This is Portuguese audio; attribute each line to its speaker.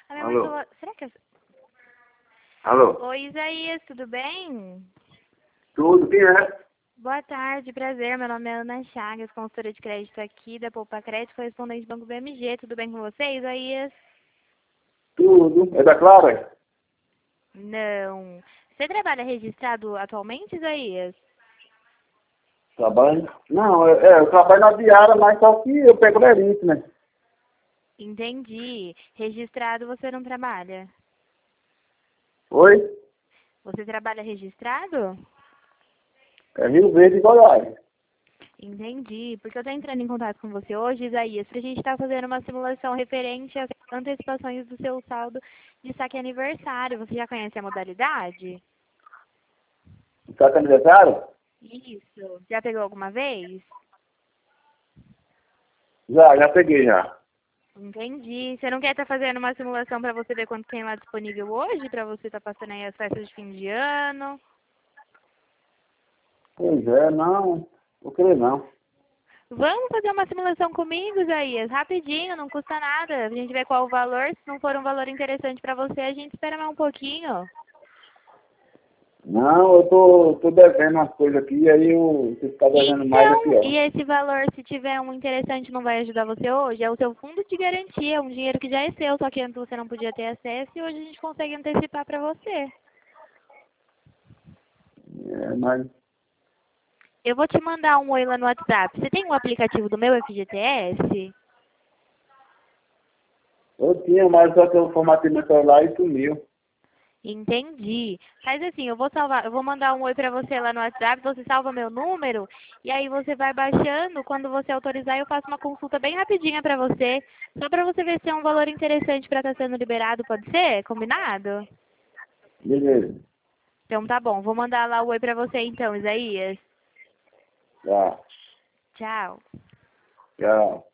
Speaker 1: A minha mãe
Speaker 2: Alô?
Speaker 1: falou... Será que...
Speaker 2: Alô?
Speaker 1: Oi, Isaías, tudo bem?
Speaker 2: Tudo, quem é?
Speaker 1: Boa tarde, prazer. Meu nome é Ana Chagas, consultora de crédito aqui da Poupa Crédito, correspondente do Banco BMG. Tudo bem com você, Isaías?
Speaker 2: Tudo. É da Clara?
Speaker 1: Não. Você trabalha registrado atualmente, Isaías?
Speaker 2: Trabalho? Não, eu trabalho na diária, mas só que eu pego lerite, né?
Speaker 1: Entendi. Registrado você não trabalha?
Speaker 2: Oi?
Speaker 1: Você trabalha registrado?
Speaker 2: É Rio Verde e Goiás.
Speaker 1: Entendi. Porque eu estou entrando em contato com você hoje, Isaías, para a gente estar fazendo uma simulação referente às antecipações do seu saldo de saque aniversário. Você já conhece a modalidade?
Speaker 2: Está com aniversário?
Speaker 1: Isso. Já pegou alguma vez?
Speaker 2: Já peguei já.
Speaker 1: Entendi. Você não quer estar fazendo uma simulação para você ver quanto tem lá disponível hoje, para você estar passando aí as festas de fim de ano?
Speaker 2: Pois é, não. Vou querer não.
Speaker 1: Vamos fazer uma simulação comigo, Isaías? Rapidinho, não custa nada. A gente vê qual o valor. Se não for um valor interessante para você, a gente espera mais um pouquinho.
Speaker 2: Não, eu tô devendo umas coisas aqui, e aí se ficar devendo mais é
Speaker 1: Então,
Speaker 2: pior.
Speaker 1: e esse valor, se tiver um interessante, não vai ajudar você hoje? É o seu fundo de garantia, é um dinheiro que já é seu, só que antes você não podia ter acesso e hoje a gente consegue antecipar para você.
Speaker 2: É, mas
Speaker 1: Eu vou te mandar um oi lá no WhatsApp. Você tem um aplicativo do meu FGTS?
Speaker 2: eu tinha, mas só que eu formatei meu celular e sumiu.
Speaker 1: Entendi. Faz assim, eu vou mandar um oi pra você lá no WhatsApp, você salva meu número e aí você vai baixando, quando você autorizar eu faço uma consulta bem rapidinha pra você, só pra você ver se é um valor interessante pra estar sendo liberado, pode ser? Combinado?
Speaker 2: Beleza.
Speaker 1: Então tá bom, vou mandar lá o oi pra você então, Isaías.
Speaker 2: Tá.
Speaker 1: Tchau.
Speaker 2: Tchau.